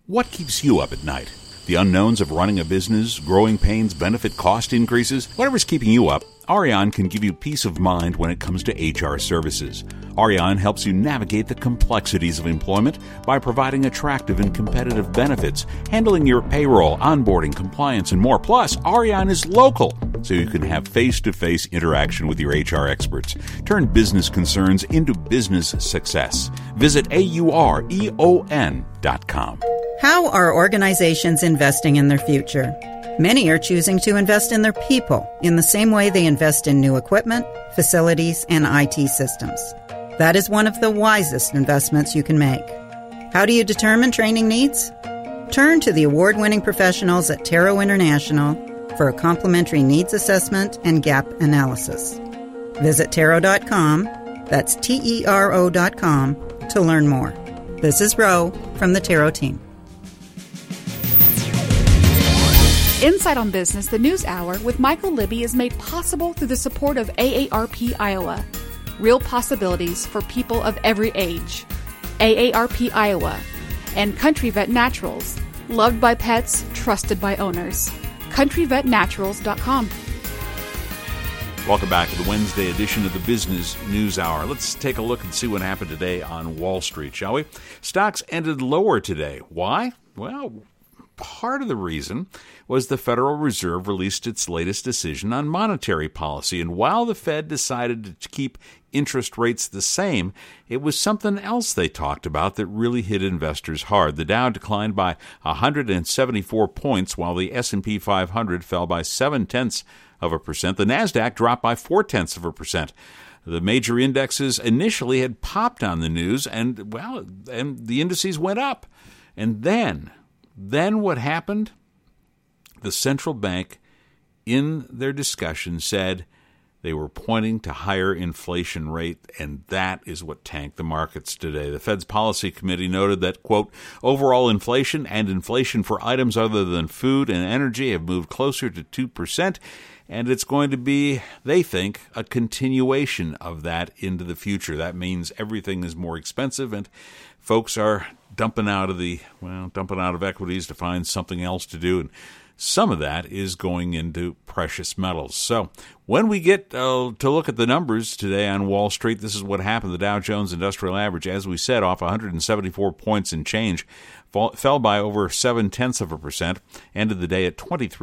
What keeps you up at night? The unknowns of running a business, growing pains, benefit cost increases? Whatever's keeping you up, Ariane can give you peace of mind when it comes to HR services. Ariane helps you navigate the complexities of employment by providing attractive and competitive benefits, handling your payroll, onboarding, compliance, and more. Plus, Ariane is local, so you can have face-to-face interaction with your HR experts. Turn business concerns into business success. Visit aureon.com. How are organizations investing in their future? Many are choosing to invest in their people in the same way they invest in new equipment, facilities, and IT systems. That is one of the wisest investments you can make. How do you determine training needs? Turn to the award-winning professionals at Taro International for a complimentary needs assessment and gap analysis. Visit Taro.com, that's TERO.com, to learn more. This is Ro from the Taro team. Insight on Business, the News Hour with Michael Libby is made possible through the support of AARP Iowa. Real possibilities for people of every age. AARP Iowa. And Country Vet Naturals. Loved by pets, trusted by owners. CountryVetNaturals.com. Welcome back to the Wednesday edition of the Business News Hour. Let's take a look and see what happened today on Wall Street, shall we? Stocks ended lower today. Why? Well, part of the reason was the Federal Reserve released its latest decision on monetary policy. And while the Fed decided to keep interest rates the same, it was something else they talked about that really hit investors hard. The Dow declined by 174 points, while the S&P 500 fell by 0.7%. The NASDAQ dropped by 0.4%. The major indexes initially had popped on the news, and the indices went up. And then what happened? The central bank, in their discussion, said they were pointing to higher inflation rate, and that is what tanked the markets today. The Fed's policy committee noted that, quote, overall inflation and inflation for items other than food and energy have moved closer to 2%, and it's going to be, they think, a continuation of that into the future. That means everything is more expensive, and folks are dumping out of equities to find something else to do, and some of that is going into precious metals. So when we get to look at the numbers today on Wall Street, this is what happened. The Dow Jones Industrial Average, as we said, off 174 points and change, fell by over 0.7%, ended the day at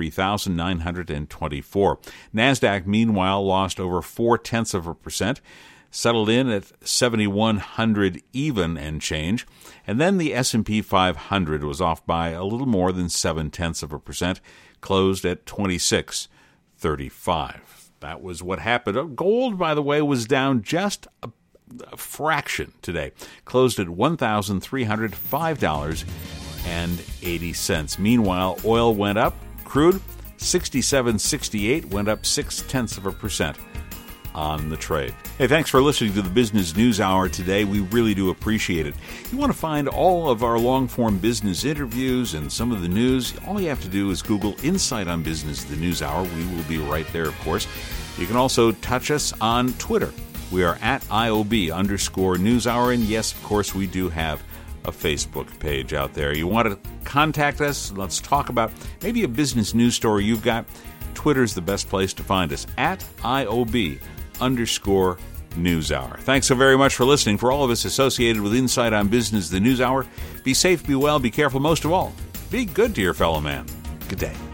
23,924. NASDAQ, meanwhile, lost over 0.4%. Settled in at 7,100 even and change. And then the S&P 500 was off by a little more than 0.7%, closed at 2635. That was what happened. Gold, by the way, was down just a fraction today. Closed at $1,305.80. Meanwhile, oil went up. Crude, 67.68, went up 0.6% on the trade. Hey, thanks for listening to the Business News Hour today. We really do appreciate it. If you want to find all of our long-form business interviews and some of the news, all you have to do is Google Insight on Business, the News Hour. We will be right there, of course. You can also touch us on Twitter. We are at IOB_NewsHour. And yes, of course, we do have a Facebook page out there. You want to contact us? Let's talk about maybe a business news story you've got. Twitter's the best place to find us, at IOB_NewsHour. Thanks so very much for listening. For all of us associated with Insight on Business, the News Hour, be safe, be well, be careful. Most of all, be good to your fellow man. Good day.